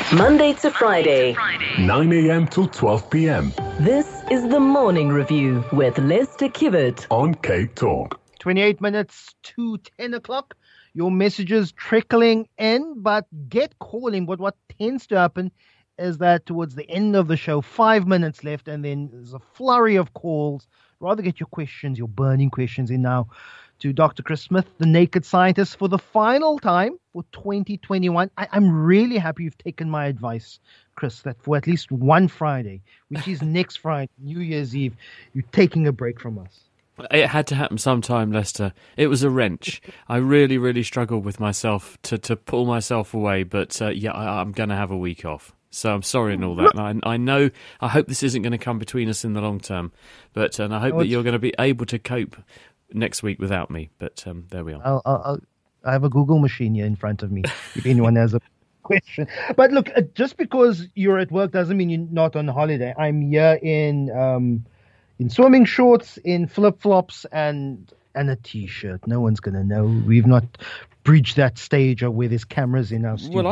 Monday to Friday, 9 a.m. till 12 p.m. This is the Morning Review with Lester Kibbert on K-Talk. 28 minutes to 10 o'clock. Your messages trickling in, but get calling. But what tends to happen is that towards the end of the show, 5 minutes left, and then there's a flurry of calls. Rather get your questions, your burning questions in now to Dr. Chris Smith, the Naked Scientist, for the final time for 2021. I'm really happy you've taken my advice, Chris, that for at least one Friday, which is next Friday, New Year's Eve, you're taking a break from us. It had to happen sometime, Lester. It was a wrench. I really, really struggled with myself to pull myself away, but I'm going to have a week off. So I'm sorry and all that. And I know, I hope this isn't going to come between us in the long term, and I hope that you're going to be able to cope next week without me. But there we are. I have a Google machine here in front of me if anyone has a question. But look, just because you're at work doesn't mean you're not on holiday. I'm here in swimming shorts, in flip-flops, and a T-shirt. No one's going to know. We've not breached that stage or where there's cameras in our studio. Well,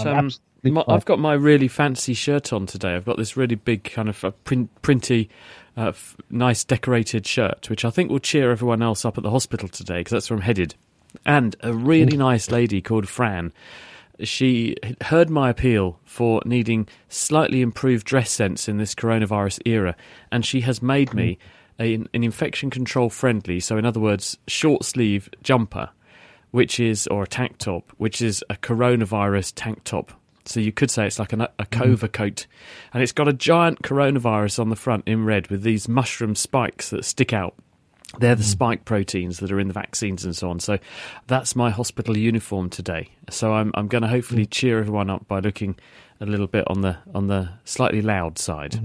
I've got my really fancy shirt on today. I've got this really big kind of printy, nice decorated shirt, which I think will cheer everyone else up at the hospital today, because that's where I'm headed. And a really nice lady called Fran, she heard my appeal for needing slightly improved dress sense in this coronavirus era, and she has made me an infection control friendly, so in other words, short sleeve jumper, or a tank top, which is a coronavirus tank top. So you could say it's like a cova coat. And it's got a giant coronavirus on the front in red with these mushroom spikes that stick out. They're the spike proteins that are in the vaccines and so on. So that's my hospital uniform today. So I'm going to hopefully cheer everyone up by looking a little bit on the slightly loud side.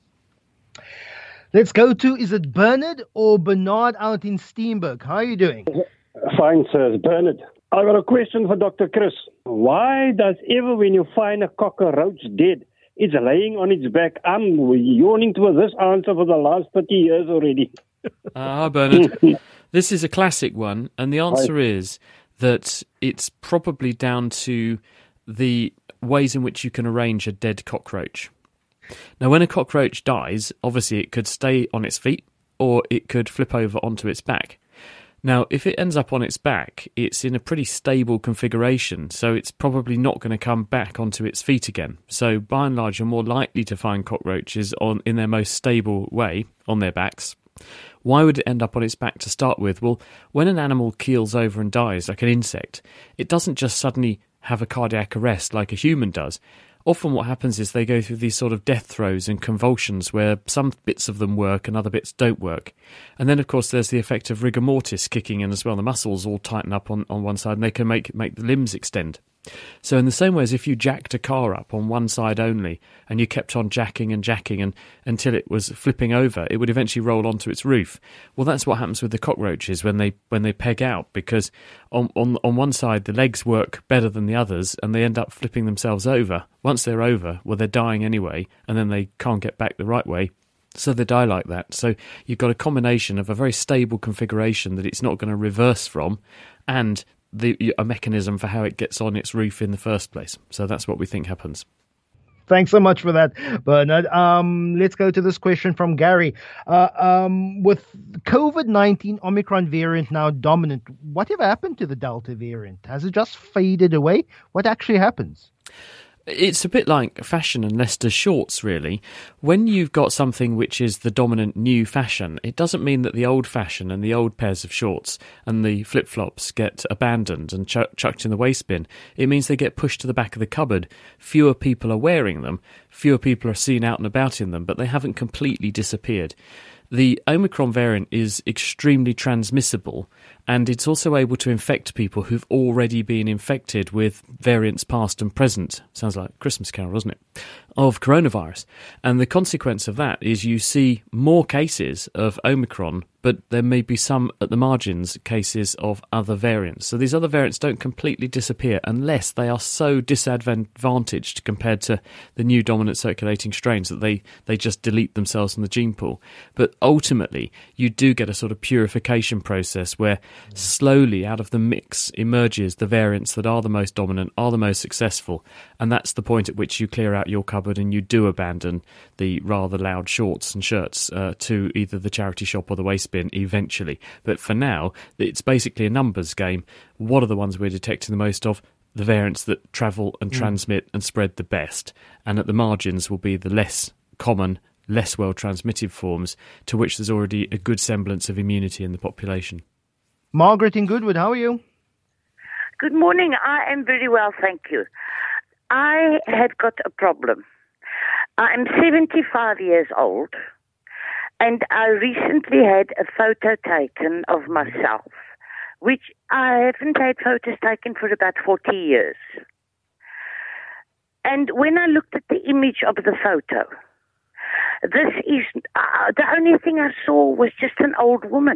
Let's go to, is it Bernard or Bernard out in Steenberg? How are you doing? Fine, sir. It's Bernard. I've got a question for Dr. Chris. Why does ever when you find a cockroach dead, it's laying on its back? I'm yawning to this answer for the last 30 years already. Hi, Bernard. This is a classic one, and the answer is that it's probably down to the ways in which you can arrange a dead cockroach. Now, when a cockroach dies, obviously it could stay on its feet, or it could flip over onto its back. Now, if it ends up on its back, it's in a pretty stable configuration, so it's probably not going to come back onto its feet again. So, by and large, you're more likely to find cockroaches in their most stable way, on their backs. Why would it end up on its back to start with? Well, when an animal keels over and dies, like an insect, it doesn't just suddenly have a cardiac arrest like a human does. Often what happens is they go through these sort of death throes and convulsions where some bits of them work and other bits don't work. And then, of course, there's the effect of rigor mortis kicking in as well. The muscles all tighten up on one side and they can make the limbs extend. So in the same way as if you jacked a car up on one side only and you kept on jacking and until it was flipping over, it would eventually roll onto its roof. Well, that's what happens with the cockroaches when they peg out, because on one side the legs work better than the others and they end up flipping themselves over. Once they're over, well, they're dying anyway, and then they can't get back the right way. So they die like that. So you've got a combination of a very stable configuration that it's not going to reverse from, and a mechanism for how it gets on its roof in the first place. So that's what we think happens. Thanks so much for that, Bernard. Let's go to this question from Gary. With COVID-19 Omicron variant now dominant, whatever happened to the Delta variant? Has it just faded away? What actually happens? It's a bit like fashion and Leicester's shorts, really. When you've got something which is the dominant new fashion, it doesn't mean that the old fashion and the old pairs of shorts and the flip-flops get abandoned and chucked in the waste bin. It means they get pushed to the back of the cupboard. Fewer people are wearing them, fewer people are seen out and about in them, but they haven't completely disappeared. The Omicron variant is extremely transmissible, and it's also able to infect people who've already been infected with variants past and present. Sounds like a Christmas carol, doesn't it? Of coronavirus. And the consequence of that is you see more cases of Omicron but there may be some at the margins cases of other variants. So these other variants don't completely disappear unless they are so disadvantaged compared to the new dominant circulating strains that they just delete themselves from the gene pool. But ultimately, you do get a sort of purification process where slowly out of the mix emerges the variants that are the most dominant, are the most successful, and that's the point at which you clear out your cupboard and you do abandon the rather loud shorts and shirts to either the charity shop or the waste bin eventually. But for now, it's basically a numbers game. What are the ones we're detecting the most of? The variants that travel and transmit and spread the best. And at the margins will be the less common, less well transmitted forms to which there's already a good semblance of immunity in the population. Margaret in Goodwood, how are you? Good morning. I am very well, thank you. I had got a problem. I'm 75 years old, and I recently had a photo taken of myself, which I haven't had photos taken for about 40 years. And when I looked at the image of the photo, this is the only thing I saw was just an old woman.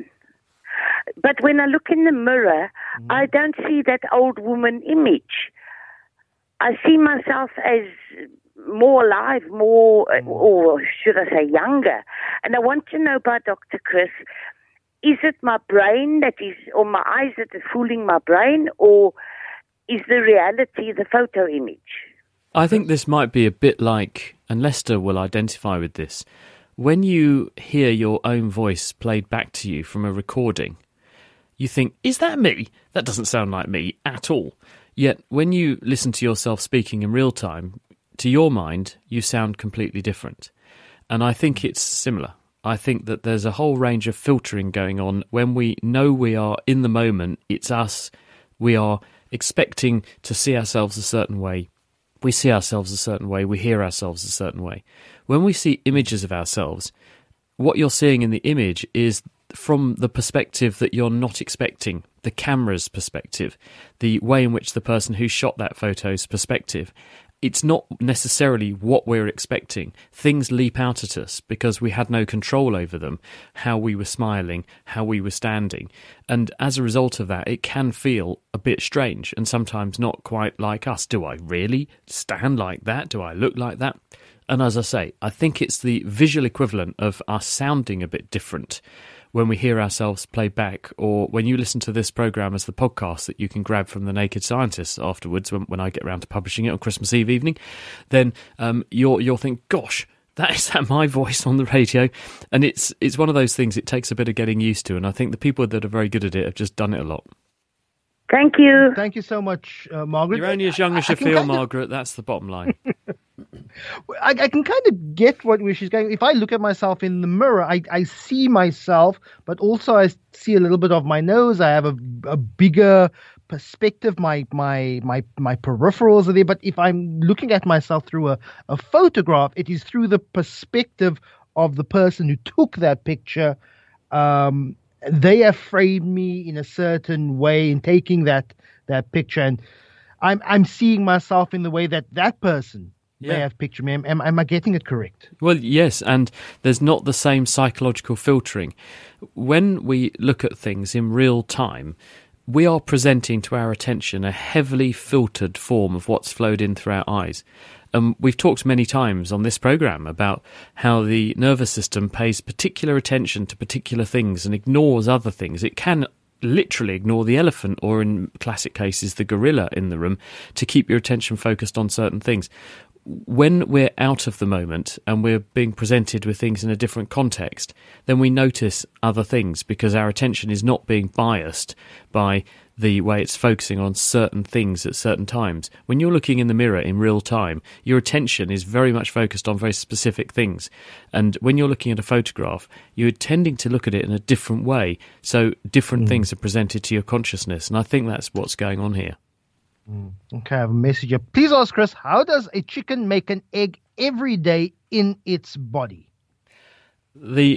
But when I look in the mirror, I don't see that old woman image. I see myself as more alive, more, or should I say younger. And I want to know by Dr. Chris, is it my brain that is, or my eyes that are fooling my brain, or is the reality the photo image? I think this might be a bit like, and Lester will identify with this, when you hear your own voice played back to you from a recording, you think, is that me? That doesn't sound like me at all. Yet when you listen to yourself speaking in real time, to your mind, you sound completely different. And I think it's similar. I think that there's a whole range of filtering going on. When we know we are in the moment, it's us, we are expecting to see ourselves a certain way. We see ourselves a certain way, we hear ourselves a certain way. When we see images of ourselves, what you're seeing in the image is from the perspective that you're not expecting, the camera's perspective, the way in which the person who shot that photo's perspective. It's not necessarily what we're expecting. Things leap out at us because we had no control over them, how we were smiling, how we were standing. And as a result of that, it can feel a bit strange and sometimes not quite like us. Do I really stand like that? Do I look like that? And as I say, I think it's the visual equivalent of us sounding a bit different when we hear ourselves played back, or when you listen to this programme as the podcast that you can grab from the Naked Scientists afterwards when I get around to publishing it on Christmas Eve evening, then you'll think, gosh, is that my voice on the radio? And it's one of those things it takes a bit of getting used to, and I think the people that are very good at it have just done it a lot. Thank you. Thank you so much, Margaret. You're only as young as you feel, Margaret. That's the bottom line. I can kind of get where she's going. If I look at myself in the mirror, I see myself, but also I see a little bit of my nose. I have a bigger perspective. My peripherals are there. But if I'm looking at myself through a photograph, it is through the perspective of the person who took that picture. They have framed me in a certain way in taking that picture, and I'm seeing myself in the way that person may have pictured me. Am I getting it correct? Well, yes, and there's not the same psychological filtering. When we look at things in real time, we are presenting to our attention a heavily filtered form of what's flowed in through our eyes. We've talked many times on this programme about how the nervous system pays particular attention to particular things and ignores other things. It can literally ignore the elephant, or in classic cases the gorilla in the room, to keep your attention focused on certain things. When we're out of the moment and we're being presented with things in a different context, then we notice other things because our attention is not being biased by the way it's focusing on certain things at certain times. When you're looking in the mirror in real time, your attention is very much focused on very specific things. And when you're looking at a photograph, you're tending to look at it in a different way. So different things are presented to your consciousness. And I think that's what's going on here. Okay, I have a message here. Please ask Chris, how does a chicken make an egg every day in its body? The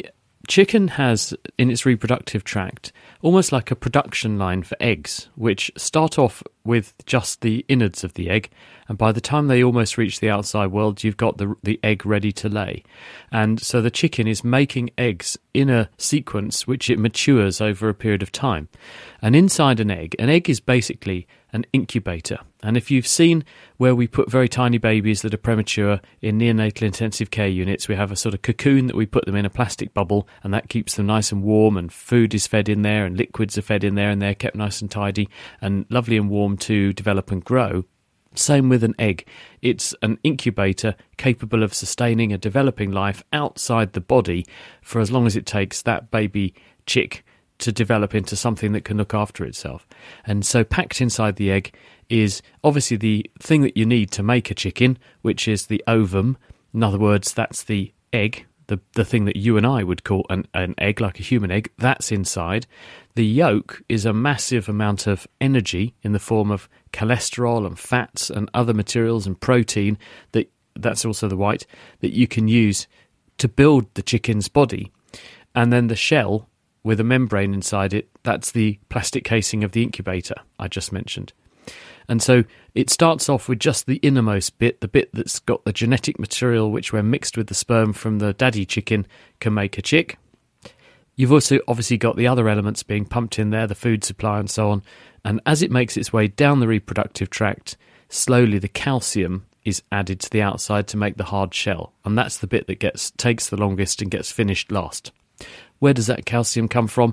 chicken has, in its reproductive tract, almost like a production line for eggs, which start off with just the innards of the egg, and by the time they almost reach the outside world, you've got the egg ready to lay. And so the chicken is making eggs in a sequence which it matures over a period of time. And inside an egg is basically an incubator. And if you've seen where we put very tiny babies that are premature in neonatal intensive care units, we have a sort of cocoon that we put them in a plastic bubble, and that keeps them nice and warm, and food is fed in there, and liquids are fed in there, and they're kept nice and tidy and lovely and warm to develop and grow. Same with an egg. It's an incubator capable of sustaining a developing life outside the body for as long as it takes that baby chick to develop into something that can look after itself. And so packed inside the egg is obviously the thing that you need to make a chicken, which is the ovum. In other words, that's the egg, the thing that you and I would call an egg, like a human egg. That's inside. The yolk is a massive amount of energy in the form of cholesterol and fats and other materials and protein, that's also the white, that you can use to build the chicken's body. And then the shell with a membrane inside it, that's the plastic casing of the incubator I just mentioned. And so it starts off with just the innermost bit, the bit that's got the genetic material which, when mixed with the sperm from the daddy chicken, can make a chick. You've also obviously got the other elements being pumped in there, the food supply and so on. And as it makes its way down the reproductive tract, slowly the calcium is added to the outside to make the hard shell. And that's the bit that takes the longest and gets finished last. Where does that calcium come from?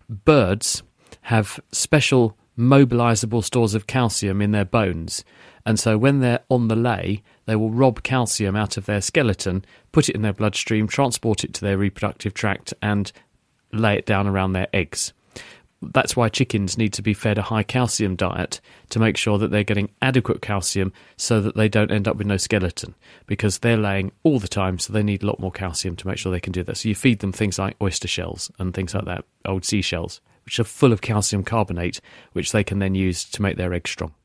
Birds have special mobilizable stores of calcium in their bones, and so when they're on the lay, they will rob calcium out of their skeleton, put it in their bloodstream, transport it to their reproductive tract, and lay it down around their eggs. That's why chickens need to be fed a high calcium diet, to make sure that they're getting adequate calcium so that they don't end up with no skeleton, because they're laying all the time, so they need a lot more calcium to make sure they can do that. So you feed them things like oyster shells and things like that, old seashells, which are full of calcium carbonate, which they can then use to make their eggs strong.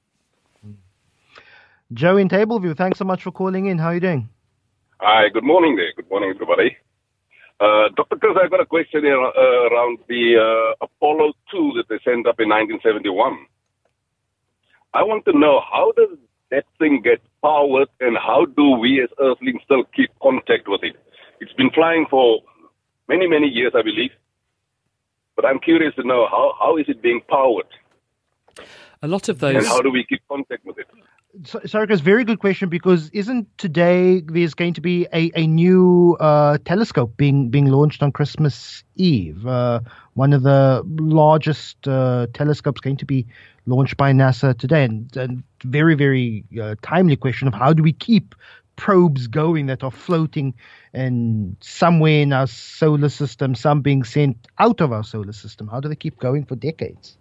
Joe in Tableview, thanks so much for calling in. How are you doing? Hi, good morning there. Good morning, everybody. Dr. Chris, I've got a question here, around the Apollo 2 that they sent up in 1971. I want to know, how does that thing get powered, and how do we as Earthlings still keep contact with it? It's been flying for many, many years, I believe. But I'm curious to know, how is it being powered? A lot of those... And how do we keep contact with it? Sorry, Chris, very good question, because isn't today there's going to be a new telescope being launched on Christmas Eve? One of the largest telescopes going to be launched by NASA today. And very, very timely question of how do we keep probes going that are floating and somewhere in our solar system, some being sent out of our solar system. How do they keep going for decades?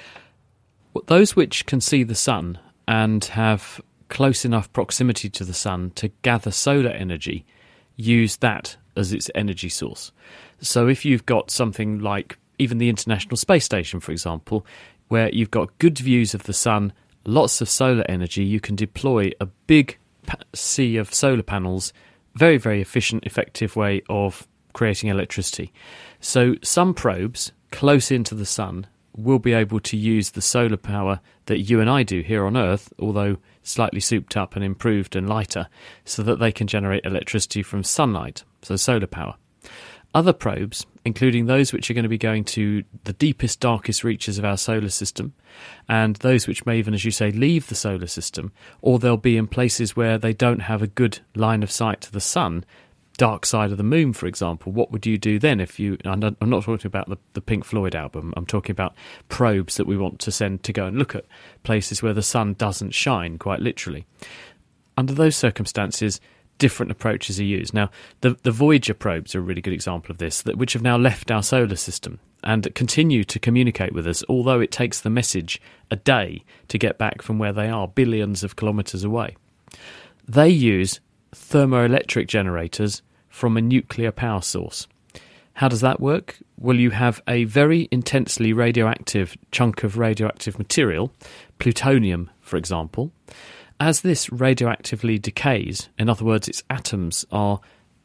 Well, those which can see the sun and have close enough proximity to the sun to gather solar energy use that as its energy source. So if you've got something like even the International Space Station, for example, where you've got good views of the sun, lots of solar energy, you can deploy a big sea of solar panels, very, very efficient, effective way of creating electricity. So some probes close into the sun will be able to use the solar power that you and I do here on Earth, although slightly souped up and improved and lighter, so that they can generate electricity from sunlight, so solar power. Other probes, including those which are going to be going to the deepest, darkest reaches of our solar system, and those which may even, as you say, leave the solar system, or they'll be in places where they don't have a good line of sight to the sun, Dark Side of the Moon, for example. What would you do then if you... I'm not talking about the Pink Floyd album. I'm talking about probes that we want to send to go and look at places where the sun doesn't shine, quite literally. Under those circumstances, different approaches are used. Now, the Voyager probes are a really good example of this, which have now left our solar system and continue to communicate with us, although it takes the message a day to get back from where they are, billions of kilometres away. They use thermoelectric generators from a nuclear power source. How does that work? Well, you have a very intensely radioactive chunk of radioactive material, plutonium, for example. As this radioactively decays, in other words, its atoms are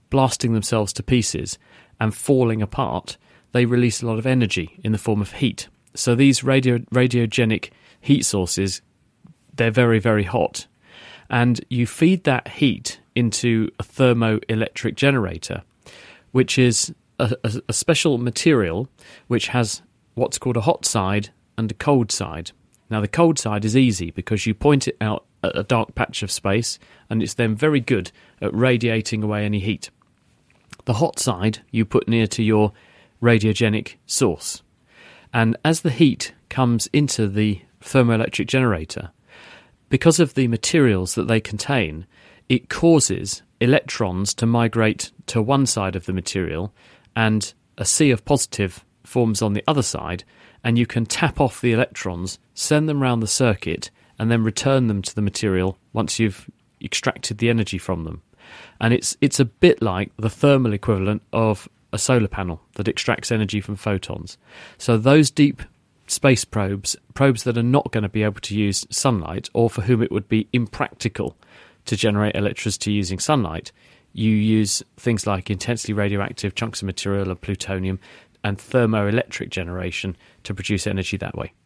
blasting themselves to pieces and falling apart, they release a lot of energy in the form of heat. So these radiogenic heat sources, they're very, very hot. And you feed that heat into a thermoelectric generator, which is a special material which has what's called a hot side and a cold side. Now, the cold side is easy because you point it out at a dark patch of space, and it's then very good at radiating away any heat. The hot side you put near to your radiogenic source. And as the heat comes into the thermoelectric generator, because of the materials that they contain, it causes electrons to migrate to one side of the material, and a sea of positive forms on the other side, and you can tap off the electrons, send them around the circuit, and then return them to the material once you've extracted the energy from them. And it's a bit like the thermal equivalent of a solar panel that extracts energy from photons. So those deep space probes that are not going to be able to use sunlight, or for whom it would be impractical to generate electricity using sunlight, you use things like intensely radioactive chunks of material of plutonium and thermoelectric generation to produce energy that way.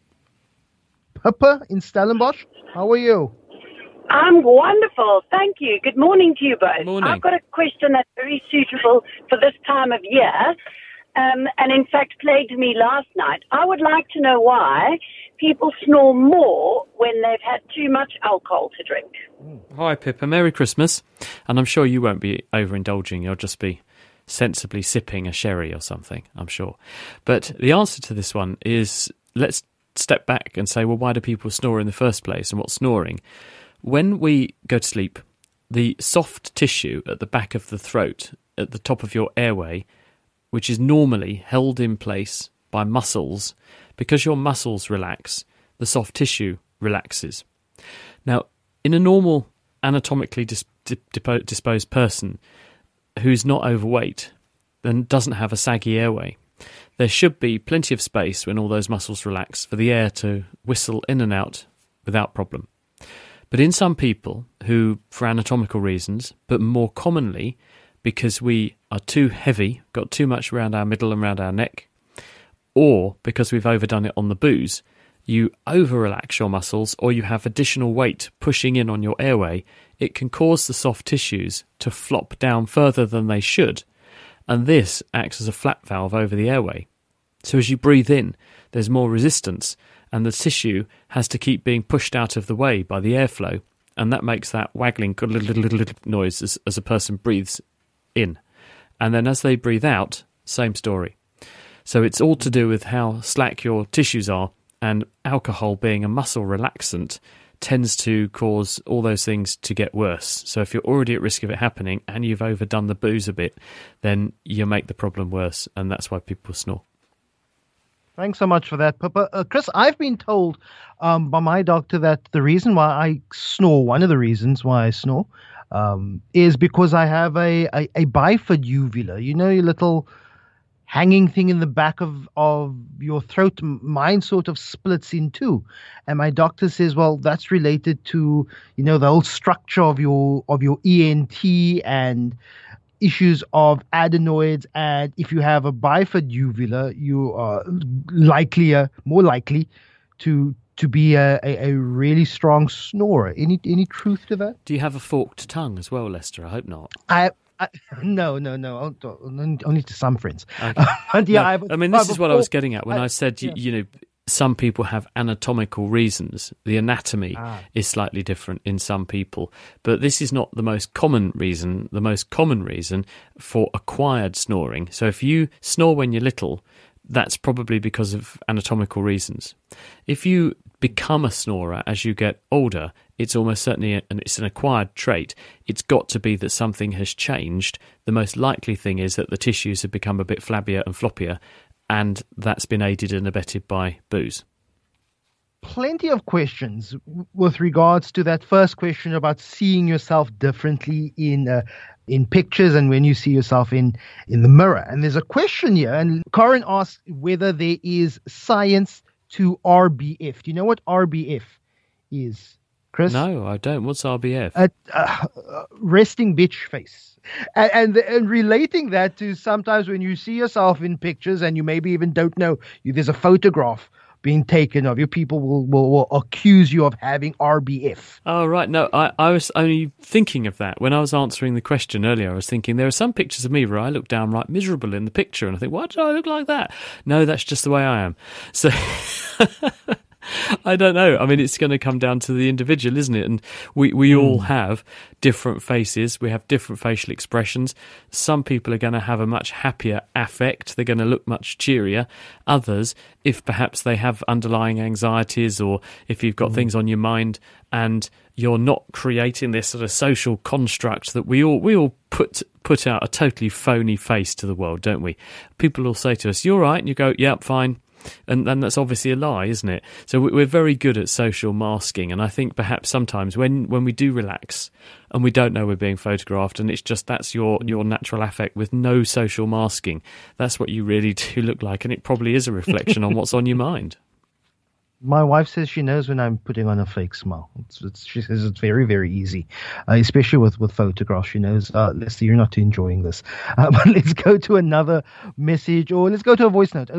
Pippa in Stellenbosch, how are you? I'm wonderful, thank you. Good morning to you both. Morning. I've got a question that's very suitable for this time of year, and in fact plagued me last night. I would like to know why people snore more when they've had too much alcohol to drink. Hi, Pippa. Merry Christmas. And I'm sure you won't be overindulging. You'll just be sensibly sipping a sherry or something, I'm sure. But the answer to this one is, let's step back and say, well, why do people snore in the first place, and what's snoring? When we go to sleep, the soft tissue at the back of the throat, at the top of your airway, which is normally held in place by muscles, because your muscles relax, the soft tissue relaxes. Now, in a normal anatomically disposed person who's not overweight and doesn't have a saggy airway, there should be plenty of space when all those muscles relax for the air to whistle in and out without problem. But in some people who, for anatomical reasons, but more commonly because we are too heavy, got too much around our middle and around our neck, or because we've overdone it on the booze, you over-relax your muscles, or you have additional weight pushing in on your airway, it can cause the soft tissues to flop down further than they should, and this acts as a flap valve over the airway. So as you breathe in, there's more resistance, and the tissue has to keep being pushed out of the way by the airflow, and that makes that waggling noise as a person breathes in. And then as they breathe out, same story. So it's all to do with how slack your tissues are, and alcohol, being a muscle relaxant, tends to cause all those things to get worse. So if you're already at risk of it happening and you've overdone the booze a bit, then you make the problem worse, and that's why people snore. Thanks so much for that, Pippa. Chris, I've been told by my doctor that the reason why I snore, one of the reasons why I snore, is because I have a bifid uvula. You know, your little hanging thing in the back of your throat. Mine sort of splits in two. And my doctor says, well, that's related to, you know, the whole structure of your ENT and issues of adenoids. And if you have a bifid uvula, you are more likely to be a really strong snorer. Any truth to that? Do you have a forked tongue as well, Lester? I hope not. No. Only to some friends. Okay. And yeah, no, this is what I was getting at when I said, you know, some people have anatomical reasons. The anatomy is slightly different in some people, but this is not the most common reason. The most common reason for acquired snoring. So if you snore when you're little, that's probably because of anatomical reasons. If you become a snorer as you get older, it's almost certainly it's an acquired trait. It's got to be that something has changed. The most likely thing is that the tissues have become a bit flabbier and floppier, and that's been aided and abetted by booze. Plenty of questions with regards to that first question about seeing yourself differently in pictures and when you see yourself in the mirror. And there's a question here, and Corin asks whether there is science to RBF. Do you know what RBF is? Chris? No, I don't. What's RBF? Resting bitch face. And relating that to sometimes when you see yourself in pictures and you maybe even don't know there's a photograph being taken of you, people will accuse you of having RBF. Oh, right. No, I was only thinking of that. When I was answering the question earlier, I was thinking there are some pictures of me where I look downright miserable in the picture, and I think, why do I look like that? No, that's just the way I am. So... I don't know. I mean, it's going to come down to the individual, isn't it? And we all have different faces. We have different facial expressions. Some people are going to have a much happier affect. They're going to look much cheerier. Others, if perhaps they have underlying anxieties, or if you've got things on your mind and you're not creating this sort of social construct that we all put out a totally phony face to the world, don't we? People will say to us, "You all right?" And you go, "Yep, fine." And that's obviously a lie, isn't it? So we're very good at social masking, and I think perhaps sometimes when we do relax and we don't know we're being photographed, and it's just that's your natural affect with no social masking, that's what you really do look like, and it probably is a reflection on what's on your mind. My wife says she knows when I'm putting on a fake smile. She says it's very, very easy, especially with photographs. She knows, Lester, you're not enjoying this. But let's go to another message, or let's go to a voice note,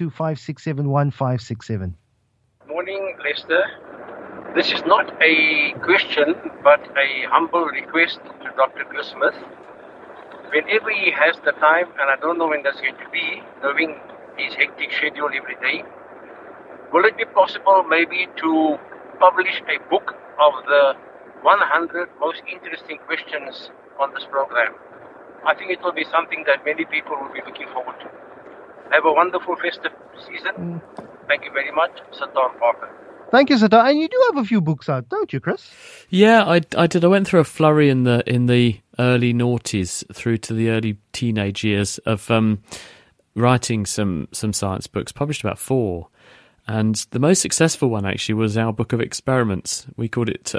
072-567-1567. Morning, Lester. This is not a question, but a humble request to Dr. Chris Smith. Whenever he has the time, and I don't know when that's going to be, knowing his hectic schedule every day, will it be possible maybe to publish a book of the 100 most interesting questions on this program? I think it will be something that many people will be looking forward to. Have a wonderful festive season. Thank you very much, Sator Parker. Thank you, Sator. And you do have a few books out, don't you, Chris? Yeah, I did. I went through a flurry in the early noughties through to the early teenage years of writing some science books. Published about 4. And the most successful one, actually, was our book of experiments. We called it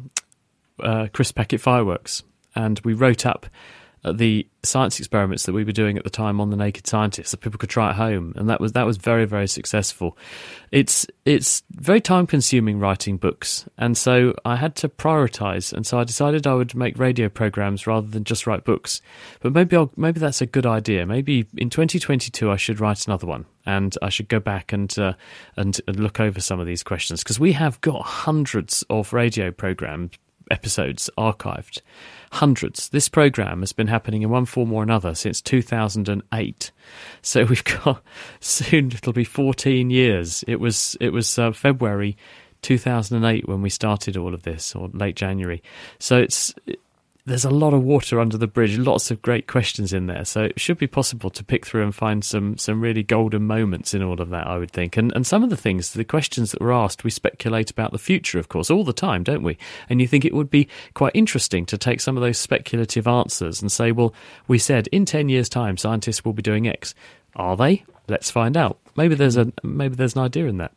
Crisp Packet Fireworks. And we wrote up the science experiments that we were doing at the time on The Naked Scientist, so people could try at home. And that was very, very successful. It's very time-consuming writing books. And so I had to prioritise. And so I decided I would make radio programmes rather than just write books. But maybe that's a good idea. Maybe in 2022 I should write another one. And I should go back and look over some of these questions, because we have got hundreds of radio programme episodes archived. Hundreds. This programme has been happening in one form or another since 2008. So we've got, soon it'll be 14 years. It was February 2008 when we started all of this, or late January. So there's a lot of water under the bridge, lots of great questions in there. So it should be possible to pick through and find some really golden moments in all of that, I would think. And some of the things, the questions that were asked, we speculate about the future, of course, all the time, don't we? And you think it would be quite interesting to take some of those speculative answers and say, well, we said in 10 years' time, scientists will be doing X. Are they? Let's find out. Maybe there's an idea in that.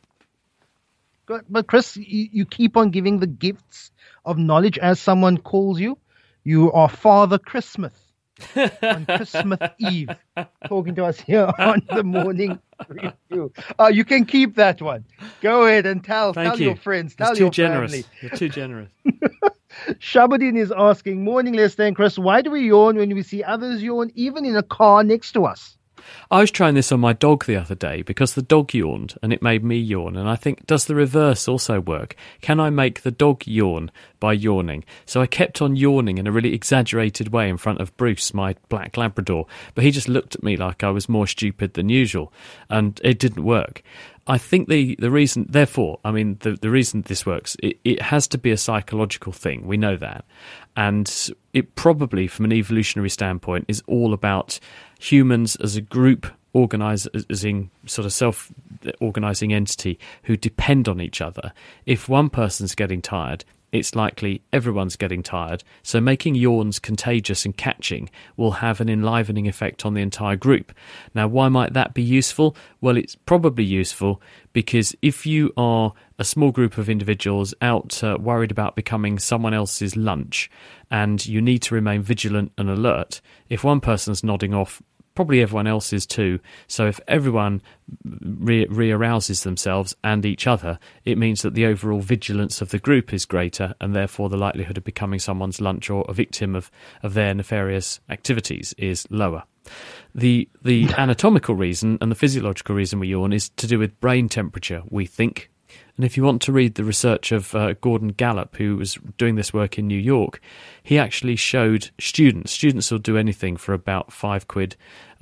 But Chris, you keep on giving the gifts of knowledge as someone calls you. You are Father Christmas on Christmas Eve, talking to us here on the morning review. You can keep that one. Go ahead and tell your friends, tell your family. You're too generous. Shabadin is asking, morning Lester and Chris, why do we yawn when we see others yawn, even in a car next to us? I was trying this on my dog the other day because the dog yawned and it made me yawn. And I think, does the reverse also work? Can I make the dog yawn by yawning? So I kept on yawning in a really exaggerated way in front of Bruce, my black Labrador. But he just looked at me like I was more stupid than usual. And it didn't work. I think the reason, therefore, I mean, the reason this works, it has to be a psychological thing. We know that. And it probably, from an evolutionary standpoint, is all about humans as a group organising, sort of self-organising entity who depend on each other. If one person's getting tired, it's likely everyone's getting tired. So making yawns contagious and catching will have an enlivening effect on the entire group. Now, why might that be useful? Well, it's probably useful because if you are a small group of individuals out worried about becoming someone else's lunch and you need to remain vigilant and alert, if one person's nodding off, probably everyone else is too. So if everyone re-arouses themselves and each other, it means that the overall vigilance of the group is greater, and therefore the likelihood of becoming someone's lunch or a victim of their nefarious activities is lower. The anatomical reason and the physiological reason we yawn is to do with brain temperature, we think. And if you want to read the research of Gordon Gallup, who was doing this work in New York, he actually showed students will do anything for about £5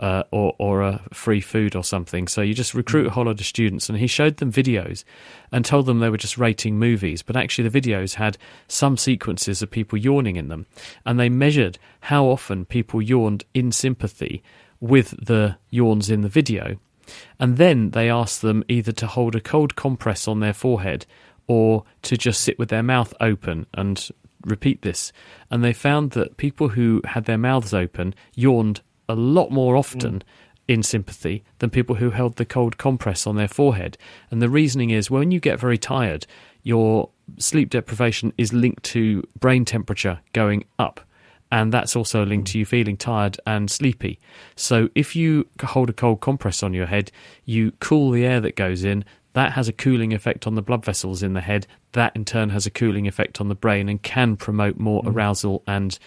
or a free food or something. So you just recruit a whole lot of students, and he showed them videos and told them they were just rating movies. But actually the videos had some sequences of people yawning in them. And they measured how often people yawned in sympathy with the yawns in the video. And then they asked them either to hold a cold compress on their forehead or to just sit with their mouth open and repeat this. And they found that people who had their mouths open yawned a lot more often in sympathy than people who held the cold compress on their forehead. And the reasoning is when you get very tired, your sleep deprivation is linked to brain temperature going up. And that's also linked to you feeling tired and sleepy. So if you hold a cold compress on your head, you cool the air that goes in. That has a cooling effect on the blood vessels in the head. That in turn has a cooling effect on the brain and can promote more arousal and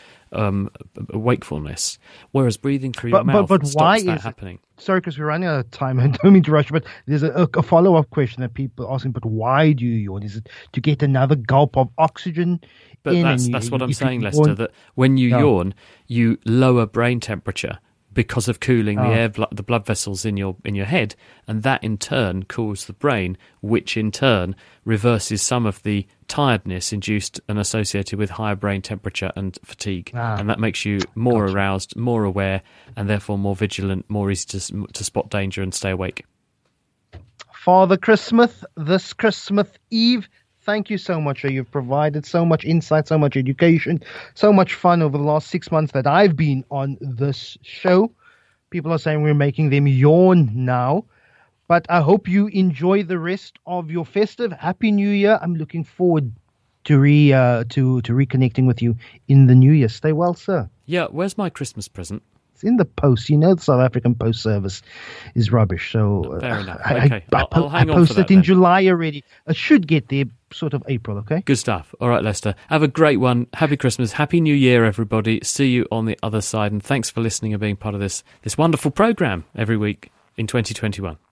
wakefulness. Whereas breathing through your mouth stops that happening. Sorry, because we're running out of time. I don't mean to rush, but there's a follow-up question that people are asking, but why do you yawn? Is it to get another gulp of oxygen? But that's what I'm saying, Lester, that when you yawn, you lower brain temperature because of cooling the blood vessels in your head, and that in turn cools the brain, which in turn reverses some of the tiredness induced and associated with higher brain temperature and fatigue. And that makes you more aroused, more aware, and therefore more vigilant, more easy to spot danger and stay awake. Father Chris Smith, this Christmas Eve, thank you so much. You've provided so much insight, so much education, so much fun over the last 6 months that I've been on this show. People are saying we're making them yawn now. But I hope you enjoy the rest of your festive. Happy New Year. I'm looking forward to reconnecting with you in the New Year. Stay well, sir. Yeah, where's my Christmas present? It's in the post. You know the South African post service is rubbish. So fair enough. Okay, I'll hang on for that. I posted in July already. I should get there sort of April, okay? Good stuff. All right, Lester. Have a great one. Happy Christmas. Happy New Year, everybody. See you on the other side. And thanks for listening and being part of this wonderful program every week in 2021.